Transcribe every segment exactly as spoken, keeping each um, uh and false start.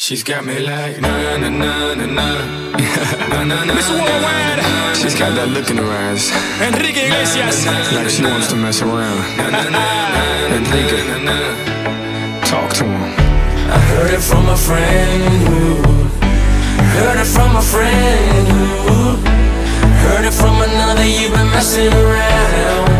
She's got me like na na na na na na na na. Miss Worldwide. She's got that look in her eyes, Enrique Iglesias. like she wants to mess around. Enrique, talk to him. I heard it from a friend who heard it from a friend who heard it from another. You've been messing around.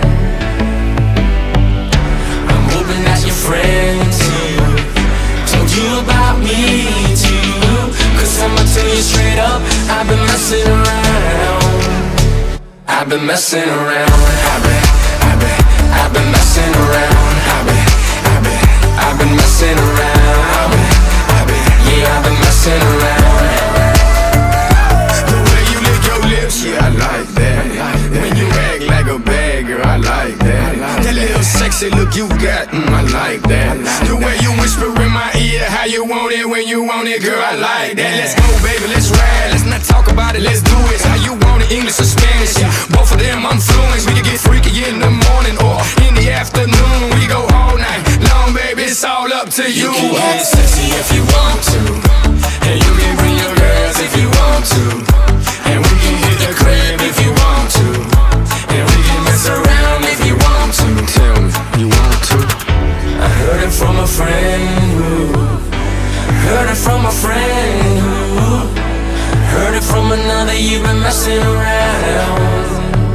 I'm hoping that your friend too told you about me too. Cause I'ma tell you straight up, I've been messing around. I've been messing around. I've been, I've been, I've been messing around. I've been, I've been, I've been messing around. I've been, I've been, yeah, I've been messing around. The way you lick your lips, yeah, I like that. When you act like a bad girl, I like that. That little sexy look you got, mm, I like that. The way you whisper in my ear, how you want it when you want it, girl, I like that. Let's go, baby, let's ride. Let's not talk about it, let's do it. How you want it, English or Spanish? Yeah, both of them I'm fluent. We can get freaky in the morning or in the afternoon. We go all night long, baby, it's all up to you. You can get sexy if you want to, and you can bring your girls if you want to, and we can hit the crib if you want to, and we can mess around if you want to. Tell me, you want to? I heard it from a friend who heard it from a friend who heard it from another. You've been messing around.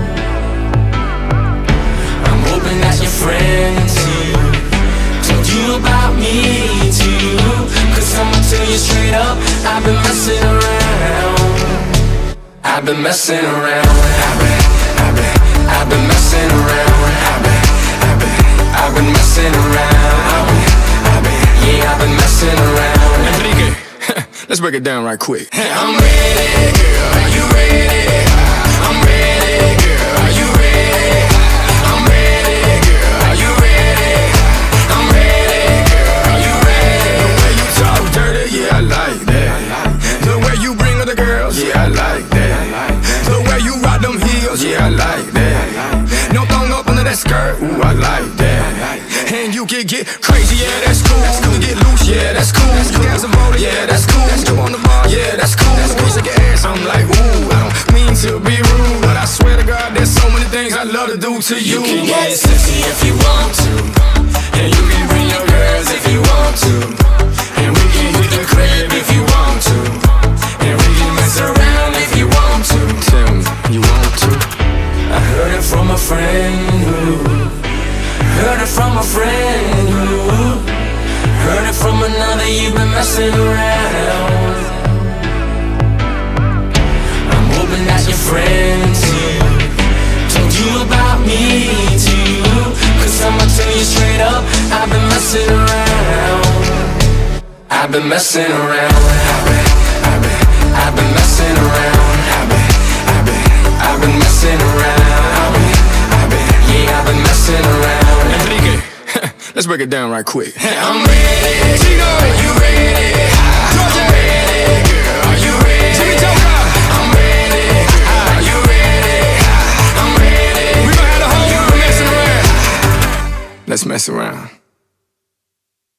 I'm hoping that your friend too told you about me too. Cause I'ma tell you straight up, I've been messing around. I've been messing around. I've been, I've been, I've been messing around. I've been, I've been, I've been messing around. I've been, I've been, yeah, I've been messing around. Enrique, let's break it down right quick. I'm ready, girl, are you ready? I'm ready, girl, are you ready? I'm ready, girl, are you ready? I'm ready, girl, are you ready? The way you talk dirty, yeah, I like that. The way you bring other girls, yeah, I like that. The way you rock them heels, yeah, I like that. No thong up under that skirt, ooh, I like that. And you can get crazy, yeah, that's cool. You can get loose, yeah, that's cool. You can have some roller, yeah, that's cool. Jump on the bar, yeah, that's cool. Squeeze like your ass, I'm like, ooh, I don't mean to be rude, but I swear to God, there's so many things I love to do to you. You can get sexy if you want to, and you can bring your girls if you want to, and we can hit the crib if you want to, and we can mess around if you want to. Tell me, you want to? I heard it from a friend who heard it from a friend who heard it from another. You've been messing around. I'm hoping that your friend too told you about me too. Cause I'ma tell you straight up, I've been messing around. I've been messing around. I've been, I've been, I've been messing around. I've been, I've been, I've been messing around. I've been, I've been, yeah, I've been messing around. Enrique, let's break it down right quick. I'm ready, Chico, are you ready? I'm ready, girl, are you ready? I'm ready, are you ready? I'm ready. We gon' have the whole world messing around. Let's mess around.